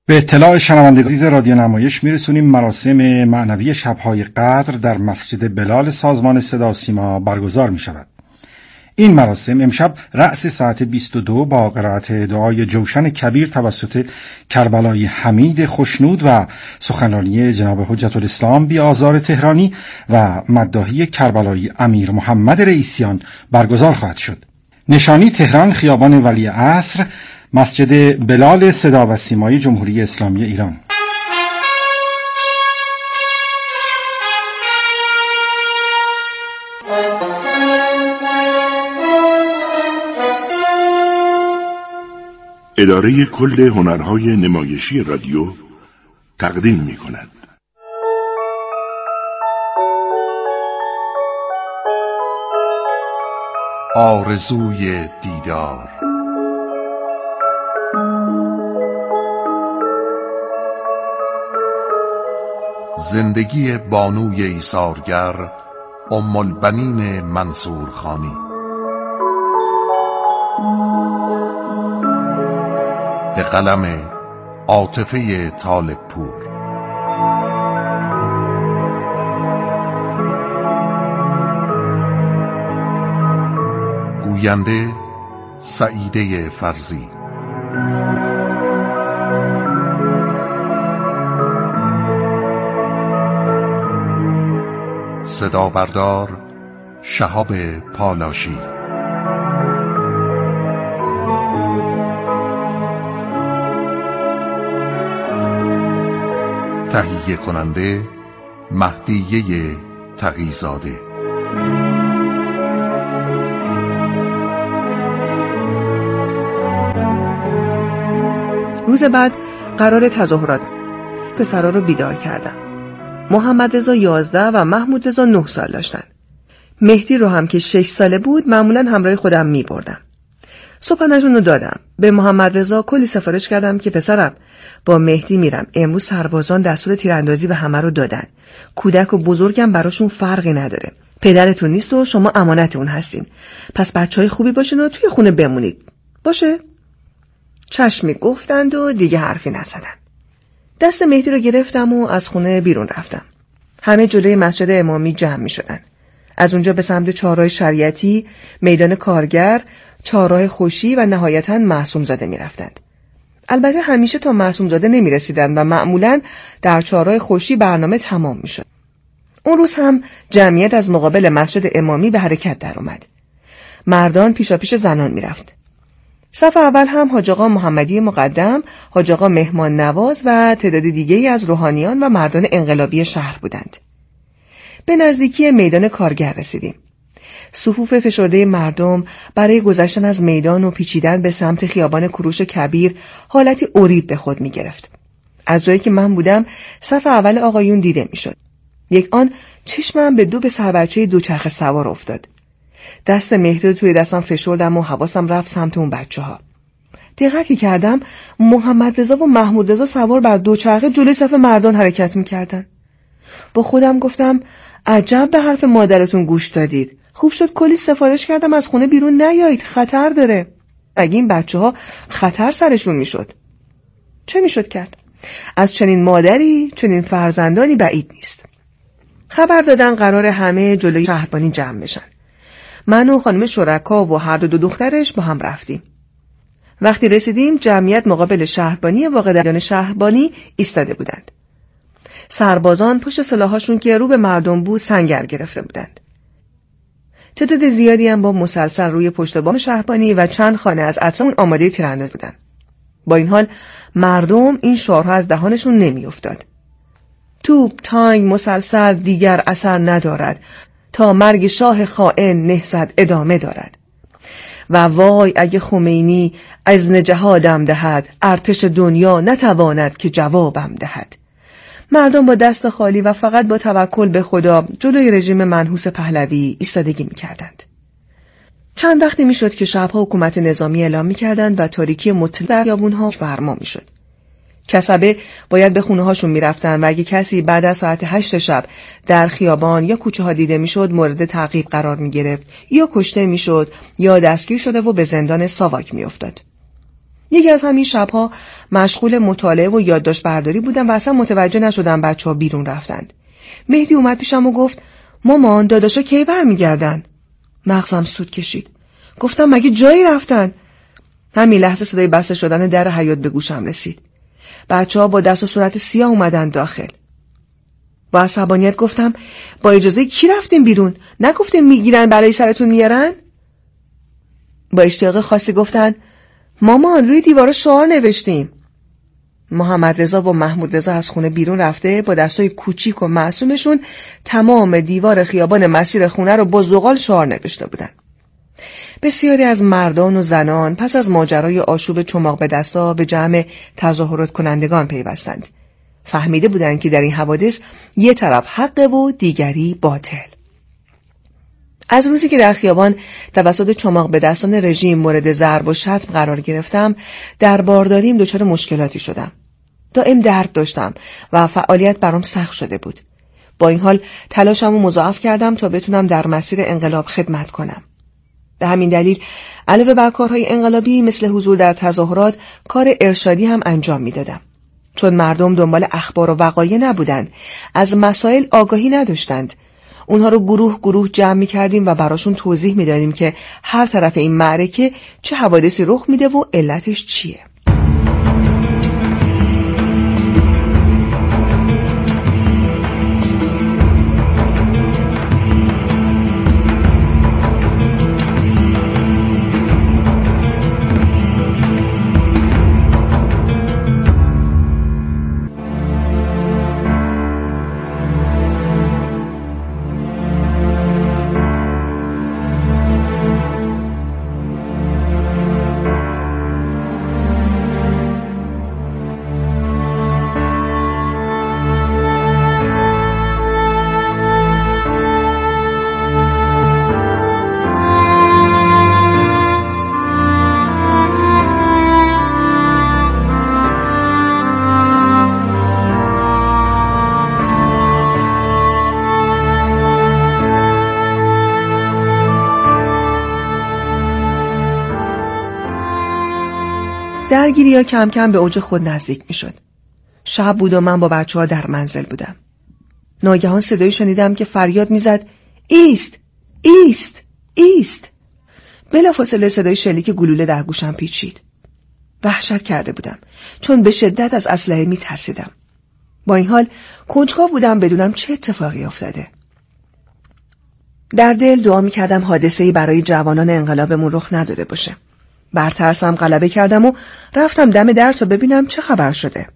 به اطلاع شنوندگان عزیز رادیو نمایش میرسونیم مراسم معنوی شب‌های قدر در مسجد بلال سازمان صدا و سیما برگزار می شود. این مراسم امشب رأس ساعت 22 با قرائت دعای جوشن کبیر توسط کربلایی حمید خوشنود و سخنرانی جناب حجت الاسلام بی آزار تهرانی و مداحی کربلایی امیر محمد رئیسیان برگزار خواهد شد. نشانی تهران، خیابان ولی عصر، مسجد بلال صدا و سیمای جمهوری اسلامی ایران. اداره کل هنرهای نمایشی رادیو تقدیم می کند. آرزوی دیدار. زندگی بانوی ایثارگر ام البنین منصورخانی. به قلم عاطفه طالبپور. گوینده سعیده فرزی. صدا بردار شهاب پالاشی. تهیه کننده مهدیه تقی‌زاده. روز بعد قرار تظاهرات. پسرا رو بیدار کردم. محمد رضا 11 و محمود رضا 9 سال داشتن. مهدی رو هم که 6 ساله بود معمولا همراه خودم می بردم. صبحانه‌شون رو دادم. به محمد رضا کلی سفارش کردم که پسرم با مهدی میرم. امروز سربازان دستور تیراندازی به همه رو دادن. کودک و بزرگم براشون فرقی نداره. پدرتون نیست و شما امانت اون هستین. پس بچهای خوبی باشین و توی خونه بمونید. باشه؟ چشمی گفتند و دیگه حرفی نزدن. دست مهدی رو گرفتم و از خونه بیرون رفتم. همه جلوی مسجد امامی جمع می شدن. از اونجا به سمت چهارراه شریعتی، میدان کارگر، چهارراه خوشی و نهایتاً معصوم زاده می رفتند. البته همیشه تا معصوم زاده نمی رسیدن و معمولاً در چهارراه خوشی برنامه تمام می شد. اون روز هم جمعیت از مقابل مسجد امامی به حرکت در اومد. مردان پیشاپیش زنان می رفت. صف اول هم حاج آقا محمدی مقدم، حاج آقا مهمان نواز و تعداد دیگه‌ای از روحانیان و مردان انقلابی شهر بودند. به نزدیکی میدان کارگر رسیدیم. صفوف فشرده مردم برای گذشتن از میدان و پیچیدن به سمت خیابان کوروش کبیر حالتی اریب به خود می گرفت. از جایی که من بودم صف اول آقایون دیده می شد. یک آن چشمم به دو پسر بچه دوچرخه سوار افتاد. دست مهدی رو توی دستم فشردم و حواسم رفت سمت اون بچه‌ها. دقتی کردم محمد رضا و محمود رضا سوار بر دوچرخه جلوی صف مردان حرکت می‌کردن. با خودم گفتم عجب به حرف مادرتون گوش دادید. خوب شد کلی سفارش کردم از خونه بیرون نیایید، خطر داره. اگه این بچه‌ها خطر سرشون میشد. چه میشد کرد؟ از چنین مادری، چنین فرزندانی بعید نیست. خبر دادن قرار همه جلوی شهربانی جمع بشن. من و خانم شرکا و هر دو دخترش با هم رفتیم. وقتی رسیدیم جمعیت مقابل شهربانی واقعداران شهربانی ایستاده بودند. سربازان پشت سلاحاشون که رو به مردم بود سنگر گرفته بودند. تعداد زیادی هم با مسلسل روی پشت بام شهربانی و چند خانه از اطراف آماده تیراندازی بودند. با این حال مردم این شعارها از دهانشون نمی افتاد. توپ، تانک، مسلسل دیگر اثر ندارد تا مرگ شاه خائن نهضت ادامه دارد. و وای اگه خمینی اذن جهادم دهد، ارتش دنیا نتواند که جوابم دهد. مردم با دست خالی و فقط با توکل به خدا جلوی رژیم منحوس پهلوی ایستادگی می‌کردند. چند وقتی میشد که شبها حکومت نظامی اعلام می‌کردند و تاریکی مطلق در خیابون‌ها فرما میشد. کسبه باید به خونه هاشون میرفتن و اگه کسی بعد از ساعت 8 شب در خیابان یا کوچه ها دیده میشد مورد تعقیب قرار میگرفت یا کشته میشد یا دستگیر شده و به زندان ساواک میافتاد. یکی از همین شبها مشغول مطالعه و یادداشت برداری بودم و اصلا متوجه نشدم بچه‌ها بیرون رفتند. مهدی اومد پیشم و گفت مامان داداشا کی برمیگردن؟ مغزم سود کشید. گفتم مگه جایی رفتن؟ همین لحظه صدای بسته شدن در حیاط به گوشم رسید. بچه‌ها با دست و صورت سیاه اومدن داخل. با عصبانیت گفتم با اجازه کی رفتین بیرون؟ نگفتین میگیرن برای سرتون میارن؟ با اشتیاق خاصی گفتن مامان روی دیوارا شعار نوشتیم. محمد رضا و محمود رضا از خونه بیرون رفته با دستای کوچیک و معصومشون تمام دیوار خیابان مسیر خونه رو با زغال شعار نوشته بودن. بسیاری از مردان و زنان پس از ماجرای آشوب چماق به دستا به جمع تظاهرات کنندگان پیوستند. فهمیده بودند که در این حوادث یه طرف حقه و دیگری باطل. از روزی که در خیابان توسط چماق به دستان رژیم مورد ضرب و شتم قرار گرفتم، در بارداریم دچار مشکلاتی شدم. دائم درد داشتم و فعالیت برام سخت شده بود. با این حال تلاشمو مضاعف کردم تا بتونم در مسیر انقلاب خدمت کنم. به همین دلیل علاوه بر کارهای انقلابی مثل حضور در تظاهرات، کار ارشادی هم انجام میدادم. چون مردم دنبال اخبار و وقایع نبودند، از مسائل آگاهی نداشتند. اونها رو گروه گروه جمع می‌کردیم و براشون توضیح می‌دادیم که هر طرف این معرکه چه حوادثی رخ میده و علتش چیه. درگیری‌ها کم کم به اوج خود نزدیک می‌شد. شب بود و من با بچه‌ها در منزل بودم. ناگهان صدایی شنیدم که فریاد می‌زد ایست! ایست! ایست! بلافاصله صدای شلیک گلوله در گوشم پیچید. وحشت کرده بودم چون به شدت از اسلحه می‌ترسیدم. با این حال کنجکاو بودم بدونم چه اتفاقی افتاده. در دل دعا می‌کردم حادثه‌ای برای جوانان انقلابمون رخ نداده باشه. بر ترسم غلبه کردم و رفتم دم در تا ببینم چه خبر شده.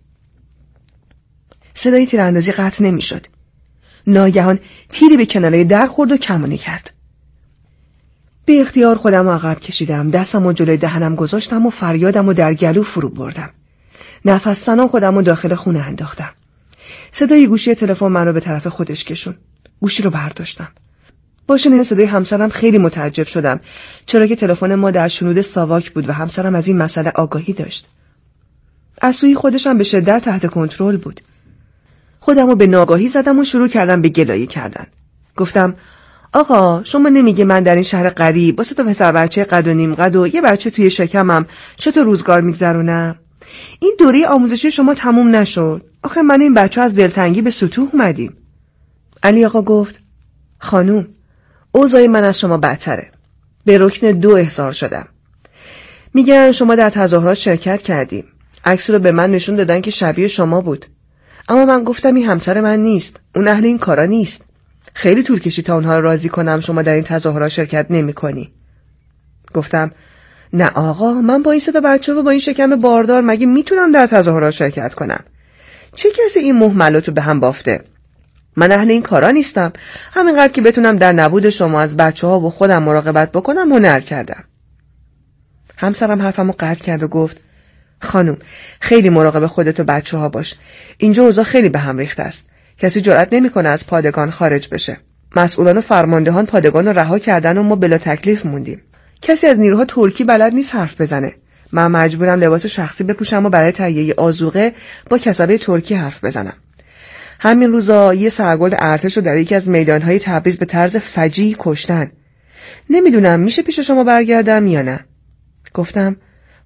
صدای تیراندازی قطع نمی‌شد. ناگهان تیری به کناره در خورد و کمانی کرد. بی اختیار خودم عقب کشیدم، دستمو جلوی دهنم گذاشتم و فریادمو در گلو فرو بردم. نفس زنان خودمو داخل خونه انداختم. صدای گوشی تلفن من رو به طرف خودش کشون. گوشی رو برداشتم. با شنیدن صدای همسرم خیلی متعجب شدم، چرا که تلفن ما در شنود ساواک بود و همسرم از این مسئله آگاهی داشت. از سوی خودشم به شدت تحت کنترل بود. خودمو به ناگاهی زدم و شروع کردم به گلایه کردن. گفتم آقا شما نمیگه من در این شهر غریب با 3 تا پسر بچه قد و نیم قد و یه بچه توی شکمم چطور روزگار میگذرونم؟ این دوره آموزشی شما تموم نشد. آخه من این بچه از دلتنگی به سطوح اومدیم. علی آقا گفت خانوم اوضاع من از شما بدتره. به رکن 2 احضار شدم. میگن شما در تظاهرات شرکت کردیم. عکس رو به من نشون دادن که شبیه شما بود. اما من گفتم این همسر من نیست. اون اهل این کارا نیست. خیلی طول کشید تا اونها رو راضی کنم شما در این تظاهرات شرکت نمی‌کنی. گفتم نه آقا، من با این 3 تا بچه و با این شکم باردار مگه میتونم در تظاهرات شرکت کنم؟ چه کسی این مهملاتو به هم بافته؟ من اهل این کارا نیستم. همینقدر که بتونم در نبود شما از بچه‌ها و خودم مراقبت بکنم هنر کردم. همسرم حرفمو قطع کرد و گفت خانم خیلی مراقب خودت و بچه‌ها باش. اینجا اوضاع خیلی به هم ریخته است. کسی جرئت نمی‌کنه از پادگان خارج بشه. مسئولان و فرماندهان پادگان رو رها کردن و ما بلا تکلیف موندیم. کسی از نیروها ترکی بلد نیست حرف بزنه. من مجبورم لباس شخصی بپوشم و برای تهیه آذوقه با کسبه ترکی حرف بزنم. همین روزا یه سرگرد ارتش رو در یکی از میدان‌های تبریز به طرز فجیعی کشتن. نمیدونم میشه پیش شما برگردم یا نه. گفتم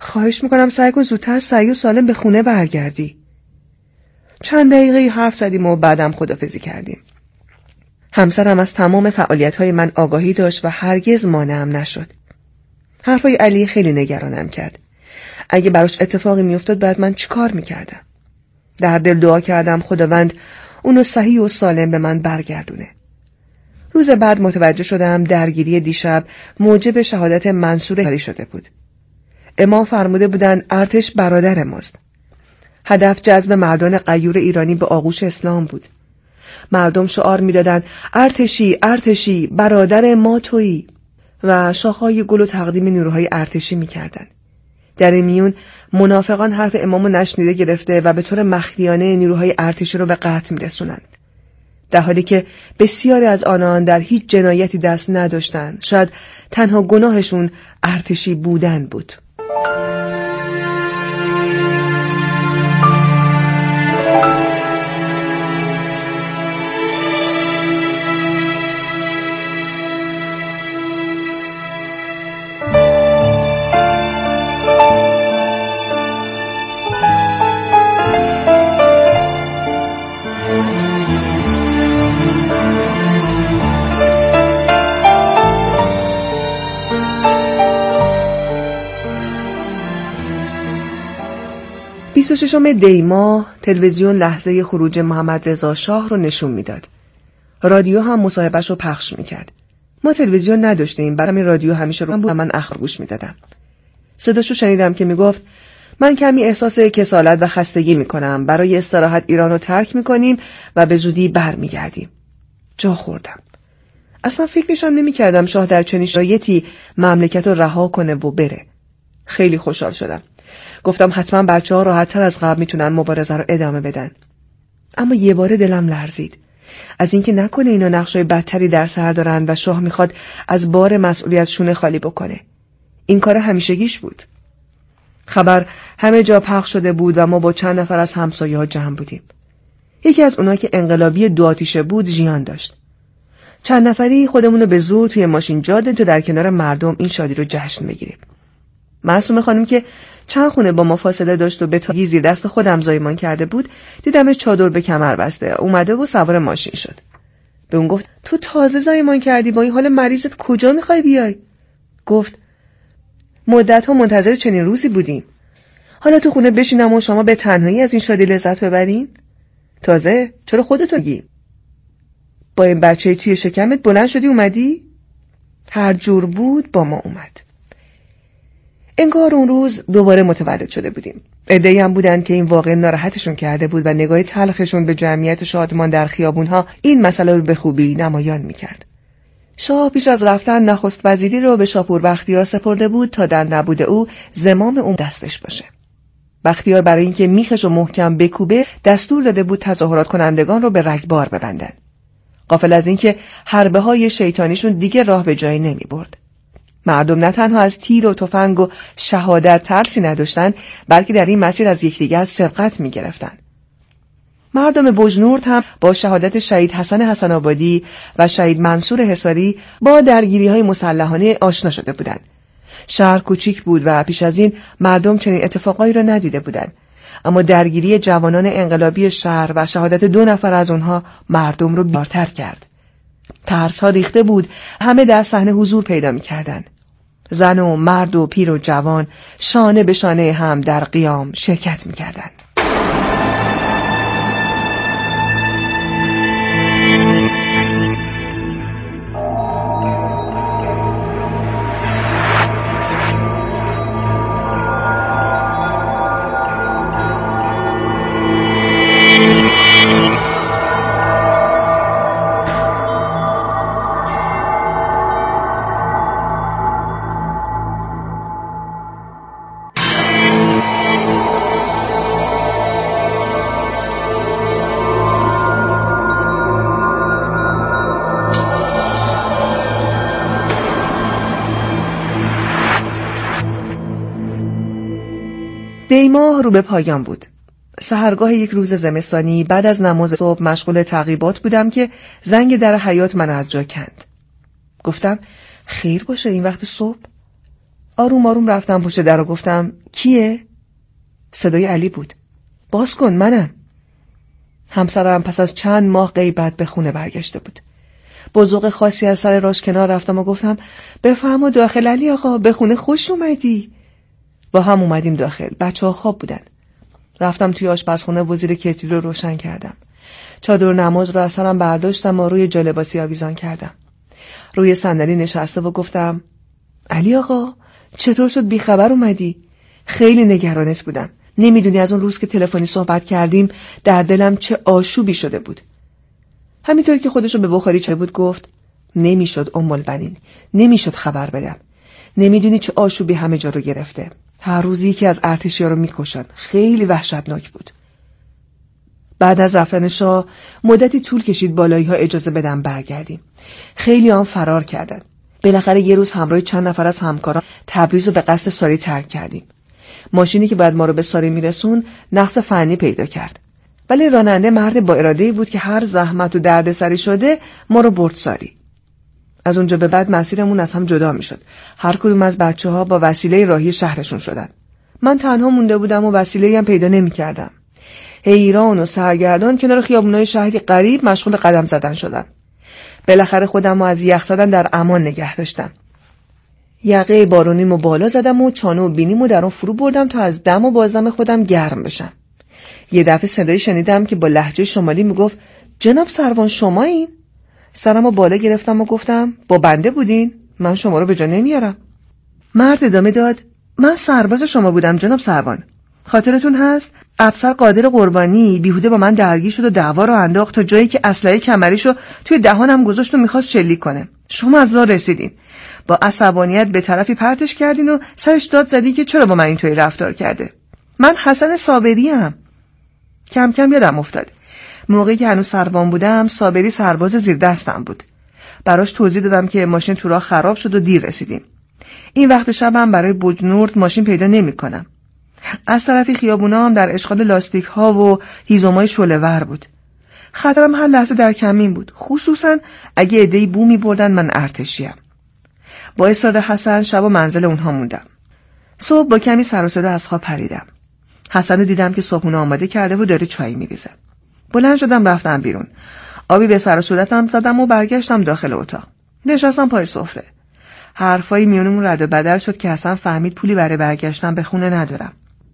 خواهش میکنم سعی کن زودتر سعی و سالم به خونه برگردی. چند دقیقه حرف زدیم و بعدم خداحافظی کردیم. همسرم از تمام فعالیت‌های من آگاهی داشت و هرگز مانعم نشد. حرفای علی خیلی نگرانم کرد. اگه براش اتفاقی میافتاد بعد من چیکار میکردم؟ در دل دعا کردم خداوند اونو صحیح و سالم به من برگردونه. روز بعد متوجه شدم درگیری دیشب موجب شهادت منصور علی شده بود. امام فرموده بودند ارتش برادر ماست. هدف جذب مردان غیور ایرانی به آغوش اسلام بود. مردم شعار میدادند ارتشی ارتشی برادر ما تویی و شاخهای گل و تقدیم نیروهای ارتشی میکردند. در این میون منافقان حرف امامو نشنیده گرفته و به طور مخفیانه نیروهای ارتشی رو به قتل میرسونند، در حالی که بسیاری از آنان در هیچ جنایتی دست نداشتند. شاید تنها گناهشون ارتشی بودن بود. ششم دی ماه تلویزیون لحظه خروج محمد رضا شاه رو نشون میداد. رادیو هم مصاحبهش رو پخش میکرد. ما تلویزیون نداشتیم، برای رادیو همیشه رو بود و من اخبار گوش میدادم. صداشو شنیدم که میگفت من کمی احساس کسالت و خستگی میکنم، برای استراحت ایران رو ترک میکنیم و به زودی برمیگردیم. جا خوردم. اصلا فکرشم نمیکردم شاه در چنین شرایطی مملکت رو رها کنه و بره. خیلی خوشحال شدم. گفتم حتما بچه‌ها راحت‌تر از قبل میتونن مبارزه رو ادامه بدن. اما یه بار دلم لرزید از اینکه نکنه اینا نقشای بدتری در سر دارن و شاه میخواد از بار مسئولیت شونه خالی بکنه. این کار همیشگیش بود. خبر همه جا پخش شده بود و ما با چند نفر از همسایه‌ها جمع بودیم. یکی از اونها که انقلابی دو آتیشه بود ژیان داشت. چند نفری خودمونو به زور توی ماشین جا دادیم تا در کنار مردم این شادی رو جشن بگیریم. معصومه خانم که چند خونه با ما فاصله داشت و به تاگی زیر دست خودم زایمان کرده بود، دیدم چادر به کمر بسته اومده و سوار ماشین شد. به اون گفت تو تازه زایمان کردی، با این حال مریضت کجا میخوای بیای؟ گفت مدت‌ها منتظر چنین روزی بودیم. حالا تو خونه بشینم و شما به تنهایی از این شادی لذت ببرین؟ تازه چرا خودتو گی؟ با این بچه توی شکمت بلند شدی اومدی؟ هر جور بود با ما اومد. انگار اون روز دوباره متولد شده بودیم. عده‌ای هم بودن که این واقعه ناراحتشون کرده بود و نگاه تلخشون به جمعیت شادمان در خیابونها این مسئله رو به خوبی نمایان میکرد. شاه پیش از رفتن نخست وزیری رو به شاپور بختیار سپرده بود تا در نبود او زمام اون دستش باشه. بختیار برای اینکه میخش رو محکم بکوبه دستور داده بود تظاهرات کنندگان رو به رگبار ببندن. غافل از اینکه حربه های شیطانیشون دیگه راه به جایی نمی برد. مردم نه تنها از تیر و تفنگ و شهادت ترسی نداشتن، بلکه در این مسیر از یکدیگر سبقت می گرفتن. مردم بجنورد هم با شهادت شهید حسن حسن آبادی و شهید منصور حصاری با درگیری های مسلحانه آشنا شده بودند. شهر کوچیک بود و پیش از این مردم چنین اتفاقایی را ندیده بودند. اما درگیری جوانان انقلابی شهر و شهادت 2 نفر از آنها مردم را بیدارتر کرد. ترس ها ریخته بود، همه در صحنه حضور پیدا می‌کردند. زن و مرد و پیر و جوان شانه به شانه هم در قیام شرکت می‌کردند. دی ماه رو به پایان بود. سحرگاه یک روز زمستانی بعد از نماز صبح مشغول تعقیبات بودم که زنگ در حیاط من از جا کند. گفتم خیر باشه این وقت صبح؟ آروم آروم رفتم پشت در و گفتم کیه؟ صدای علی بود. باز کن، منم. همسرم پس از چند ماه غیبت به خونه برگشته بود. با ذوق خاصی از سر راش کنار رفتم و گفتم بفرما داخل علی آقا، به خونه خوش اومدی. با هم اومدیم داخل. بچه‌ها خواب بودن. رفتم توی آشپزخونه و زیر کتری رو روشن کردم. چادر نماز رو از سرم برداشتم و روی جالباسی آویزان کردم. روی صندلی نشسته و گفتم علی آقا چطور شد بیخبر اومدی؟ خیلی نگرانت بودم. نمیدونی از اون روز که تلفنی صحبت کردیم در دلم چه آشوبی شده بود. همینطور که خودشو به بخاری چه بود گفت نمیشد ام البنین، نمیشد خبر بدم. نمیدونی چه آشوبی همه جا رو گرفته. هر روز یکی از ارتشی‌ها رو میکشن. خیلی وحشتناک بود. بعد از رفتن شاه مدتی طول کشید بالایی‌ها اجازه بدن برگردیم. خیلی هم فرار کردن. بالاخره یه روز همراه چند نفر از همکاران تبریز رو به قصد ساری ترک کردیم. ماشینی که بعد ما رو به ساری میرسون نقص فنی پیدا کرد. ولی راننده مرد با اراده‌ای بود که هر زحمت و دردسری شده ما رو برد ساری. از اونجا به بعد مسیرمون از هم جدا میشد. هر کدوم از بچه‌ها با وسیله راهی شهرشون شدن. من تنها مونده بودم و وسیله‌ای هم پیدا نمی‌کردم. حیران و سرگردان کنار خیابونای شهری غریب مشغول قدم زدن شدم. بالاخره خودم رو از یخ زدن در امان نگه داشتم. یقه بارونیمو بالا زدم و چانه و بینیمو در اون فرو بردم تا از دم و بازدم خودم گرم بشم. یه دفعه صدایی شنیدم که با لهجه شمالی میگفت جناب سروان شمایین؟ سرمو بالا گرفتم و گفتم با بنده بودین؟ من شما رو به جا نمیارم. مرد ادامه داد من سرباز شما بودم جناب سروان. خاطرتون هست؟ افسر قادر قربانی بیهوده با من درگیر شد و دعوا رو انداخت تا جایی که اسلحه کمریشو توی دهانم گذاشت و میخواست شلیک کنه. شما از راه رسیدین. با عصبانیت به طرفی پرتش کردین و سرش داد زدی که چرا با من اینطوری رفتار کرده. من حسن صابریم. کم کم یادم افتاد. موقعی که هنوز سروان بودم صابری سرباز زیر دستم بود. براش توضیح دادم که ماشین تو راه خراب شد و دیر رسیدیم. این وقت شبم برای بوجنورد ماشین پیدا نمی‌کنم. از طرفی خیابونا هم در اشغال لاستیک ها و هیزمای شعله‌ور بود. خطرم هر لحظه در کمین بود، خصوصا اگه عده‌ای بو می‌بردن من ارتشیم. با اصرار حسن شب و منزل اونها موندم. صبح با کمی سر و صدا از خواب پریدم. حسن رو دیدم که صبحونه آماده کرده و داره چای می‌ریزه. بلند شدم رفتم بیرون. آبی به سر و صورتم زدم و برگشتم داخل اتاق. نشستم پای سفره. حرفای میونمون رد و بدل شد که حسن فهمید پولی برای برگشتن به خونه ندارم.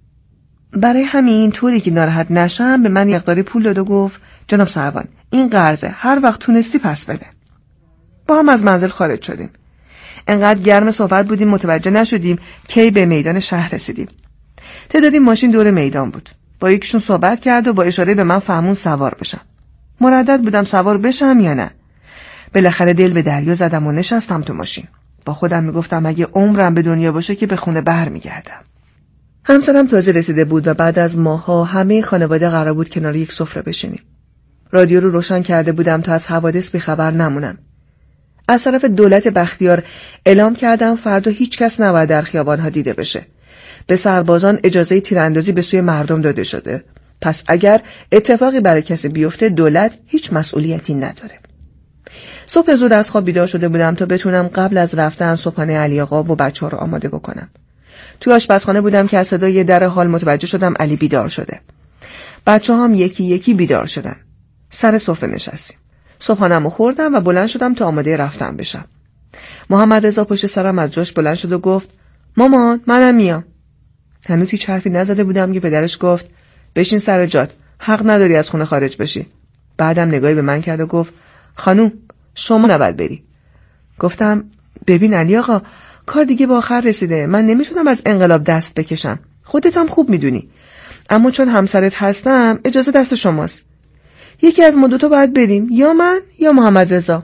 برای همین طوری که ناراحت نشم به من مقداری پول داد و گفت جناب سروان این قرضه، هر وقت تونستی پس بده. با هم از منزل خارج شدیم. انقدر گرم صحبت بودیم متوجه نشدیم کی به میدان شهر رسیدیم. تعدادی ماشین دور میدان بود. با یکیشون صحبت کرد و با اشاره به من فهمون سوار بشم. مردد بودم سوار بشم یا نه. بالاخره دل به دریا زدم و نشستم تو ماشین. با خودم میگفتم اگه عمرم به دنیا باشه که به خونه برمیگردم. همسرم تازه رسیده بود و بعد از ماها همه خانواده قرار بود کنار یک سفره بشینیم. رادیو رو روشن کرده بودم تا از حوادث بی‌خبر نمونم. از طرف دولت بختیار اعلام کردم فردا هیچ کس نباید در خیابان‌ها دیده بشه. به سربازان اجازه تیراندازی به سوی مردم داده شده. پس اگر اتفاقی برای کسی بیفته دولت هیچ مسئولیتی نداره. صبح زود از خواب بیدار شده بودم تا بتونم قبل از رفتن صبحانه علی آقا و بچه‌ها رو آماده بکنم. توی آشپزخانه بودم که از صدای در حال متوجه شدم علی بیدار شده. بچه‌ها هم یکی یکی بیدار شدن. سر سفره نشستیم. صبحانه‌مو خوردم و بلند شدم تا آماده رفتن بشم. محمد رضا پشت سرم از جاش بلند شد و گفت مامان منم میام. هنوز هیچ حرفی نزده بودم که پدرش گفت بشین سر جات، حق نداری از خونه خارج بشی. بعدم نگاهی به من کرد و گفت خانوم شما نباید بری. گفتم ببین علی آقا کار دیگه به آخر رسیده، من نمیتونم از انقلاب دست بکشم، خودت هم خوب میدونی، اما چون همسرت هستم اجازه دست شماست. یکی از ما دوتا باید بریم، یا من یا محمد رضا.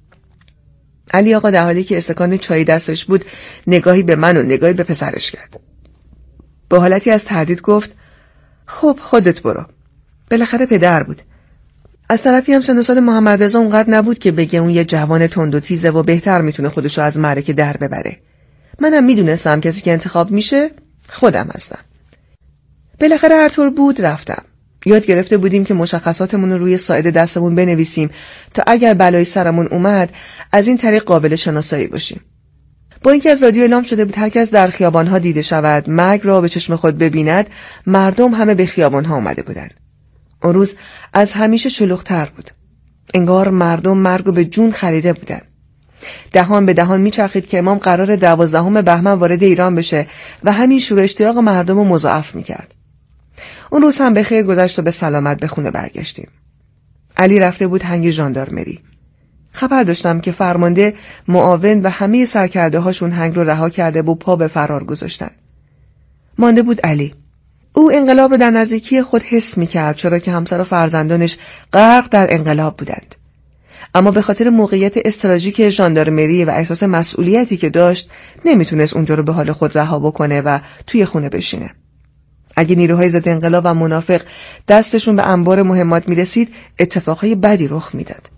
علی آقا در حالی که استکان چای دستش بود نگاهی به من و نگاهی به پسرش کرد. با حالتی از تردید گفت خب خودت برو. بالاخره پدر بود. از طرفی هم سن و سال محمد رضا اونقدر نبود که بگه اون یه جوان تند و تیزه و بهتر میتونه خودشو از معرکه در ببره. منم میدونستم کسی که انتخاب میشه خودم هستم. بالاخره هر طور بود رفتم. یاد گرفته بودیم که مشخصاتمون رو روی ساعد دستمون بنویسیم تا اگر بلای سرمون اومد از این طریق قابل شناسایی باشیم. با اینکه از رادیو اعلام شده بود هر کس در خیابان‌ها دیده شود مرگ را به چشم خود ببیند، مردم همه به خیابان‌ها آمده بودند. اون روز از همیشه شلوغ‌تر بود. انگار مردم مرگ رو به جون خریده بودند. دهان به دهان میچرخید که امام قرار 12 بهمن وارد ایران بشه و همین شور و اشتیاق مردم رو مضاعف میکرد. اون روز هم به خیر گذشت و به سلامت به خونه برگشتیم. علی رفته بود هنگ ژاندارمری. خبر داشتم که فرمانده، معاون و همه سرکرده هاشون هنگ رو رها کرده و پا به فرار گذاشتن. مانده بود علی. او انقلاب رو در نزدیکی خود حس میکرد، چرا که همسر و فرزندانش غرق در انقلاب بودند. اما به خاطر موقعیت استراتژیک ژاندارمری و احساس مسئولیتی که داشت نمیتونست اونجا رو به حال خود رها بکنه و توی خونه بشینه. اگه نیروهای ضد انقلاب و منافق دستشون به انبار مهمات میرسید اتفاقهای بدی رخ میداد.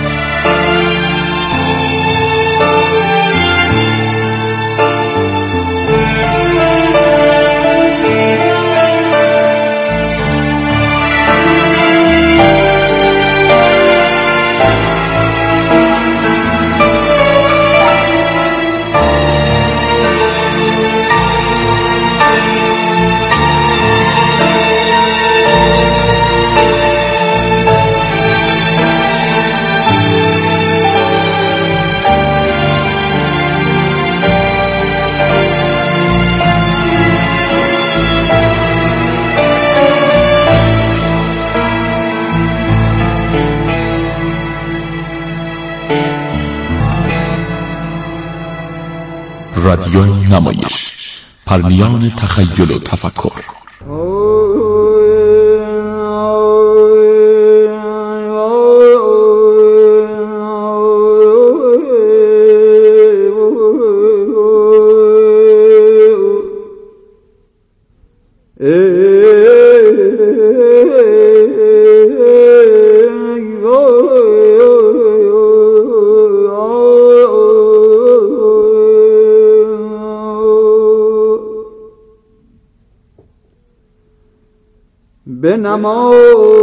رادیو نمایش، پرمیان تخیل و تفکر. به نماز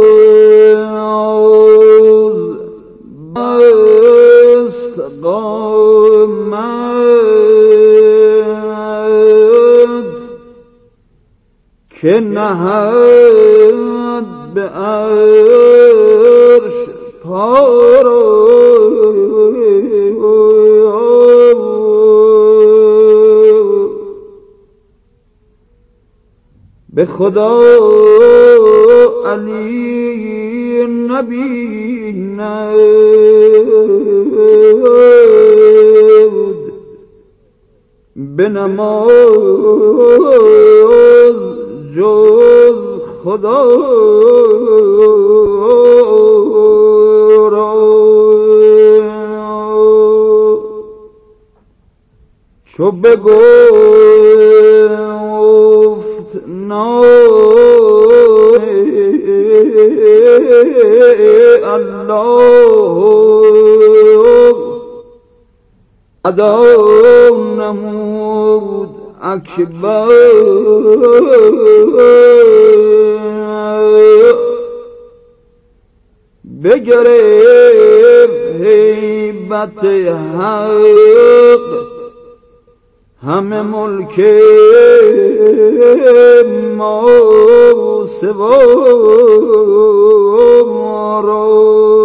استقامت که نهد به عرش پا به خدا علی نبیند، به نماز جز خدا را چو بگفت الله ادا نمود اکبر، بگرفت هیبت حق همه ملک ما سوا را.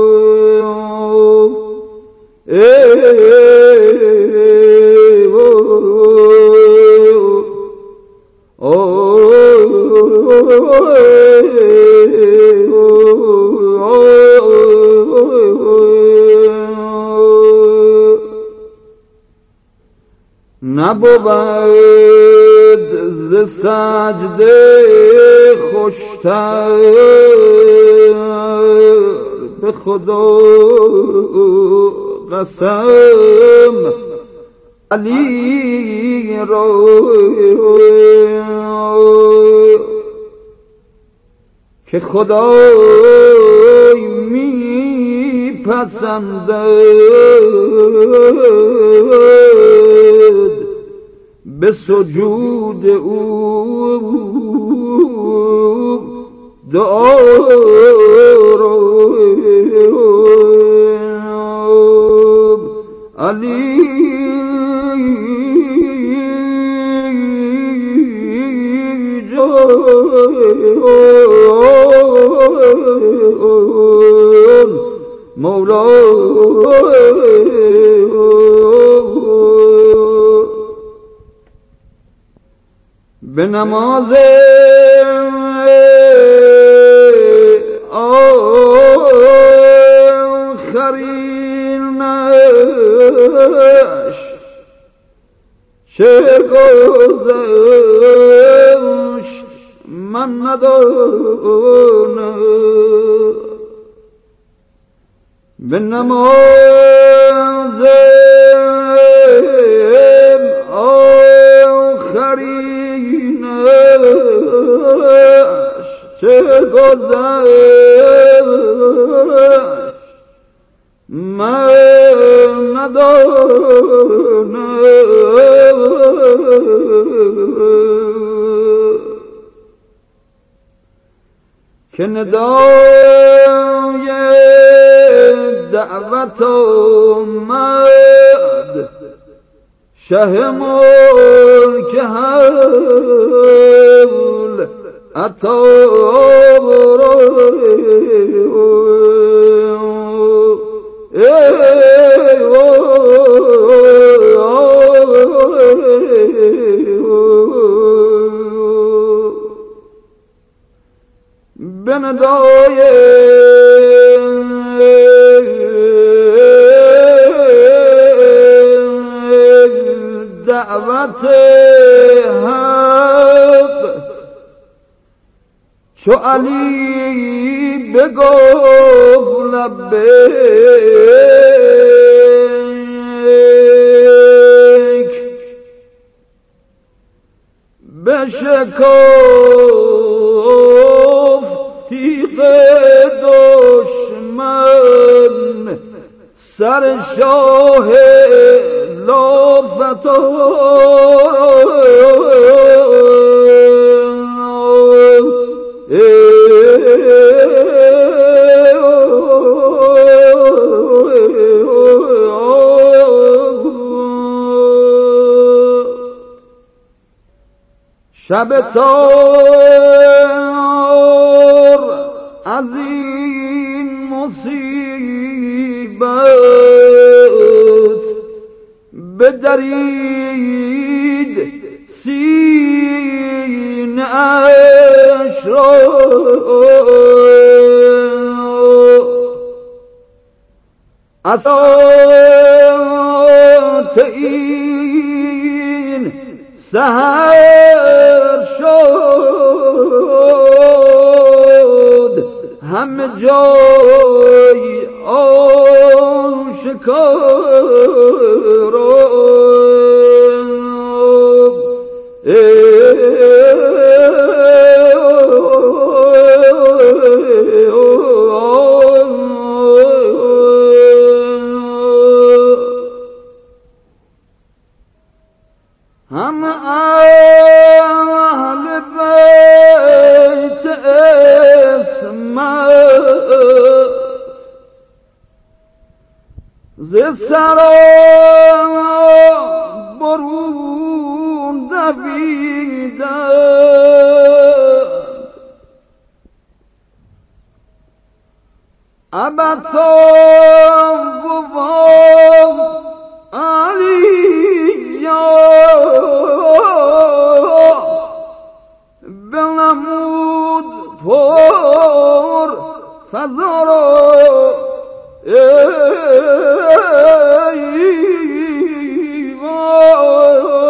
نبود ز سجده خوشتر به خدا قسم علی را که خدای می پسندد به سجود او دعا را. علی مولا به نماز آخرینش چه گذشت من ندانم، به نماز آخرینش چه گذشت من ندانم، که ندای دعوت آمد شه ملک حول عطا به ندای دعوت حق چو علی بگفت لبیک، بشکافت تیغ دشمن سر شاه شب تار از این مصیبت بدرید سینه اش را، اسات این سحر شد همه جای آشکار، هم اهل بیت اسمت ز سرا برون دویدند، ابتا و علیا بنمود پر فضا را